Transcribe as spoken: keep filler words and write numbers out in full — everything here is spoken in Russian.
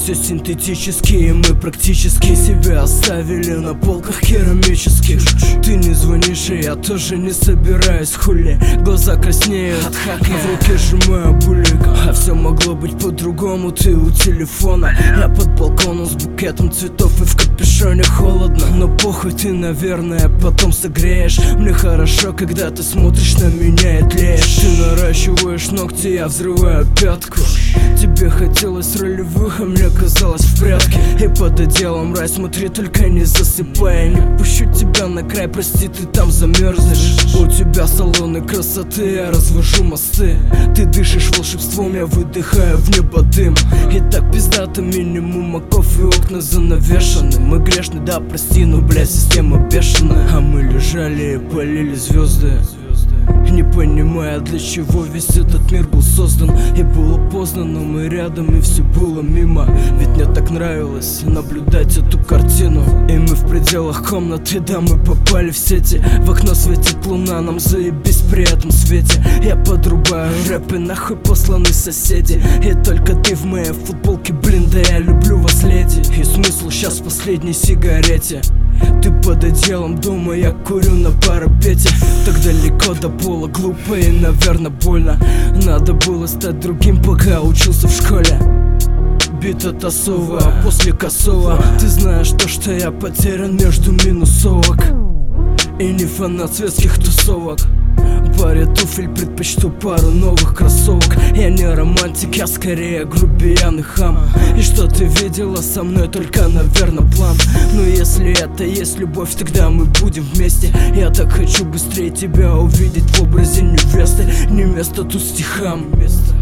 все синтетические. Мы практически себя оставили на полках керамических. Ты не звонишь, и я тоже не собираюсь, хули. Глаза краснеют от хака, в руке сжимаю булик. А все могло быть по-другому, ты у телефона, я под балконом с букетом цветов и в капюшоне холодно. Но похуй, ты, наверное, потом согреешь. Мне хорошо, когда ты смотришь на меня и тлеешь. Ты наращиваешь ногти, я взрываю пятку. Тебе хотелось ролевых, а мне казалось в прятки. И под отделом рай, смотри, только не засыпай. Я не пущу тебя на край, прости, ты там замерзнешь. У тебя салоны красоты, я развожу мосты. Ты дышишь волшебством, я выдыхаю в небо дым. И так пиздато, минимум оков и окна занавешаны. Мы грешны, да, прости, но, блядь, система бешеная. А мы лежали и полили звезды, не понимая, для чего весь этот мир был создан. И было поздно, но мы рядом, и все было мимо. Ведь мне так нравилось наблюдать эту картину. И мы в пределах комнаты, да, мы попали в сети. В окно светит луна, нам заебись при этом свете. Я подрубаю рэп и нахуй посланы соседи. И только ты в моей футболке, блин, да я люблю вас, леди. И смысл сейчас в последней сигарете. Ты под одеялом дома, я курю на парапете. Так далеко до пола, глупо и, наверное, больно. Надо было стать другим, пока учился в школе. Бита тасова, после косого. Ты знаешь то, что я потерян между минусовок. И не фанат светских тусовок. Паре туфель предпочту пару новых кроссовок. Я не романтик, я скорее грубиян и хам. И что ты видела со мной, только, наверное, план. Но если это есть любовь, тогда мы будем вместе. Я так хочу быстрее тебя увидеть в образе невесты. Не место тут стихам, место.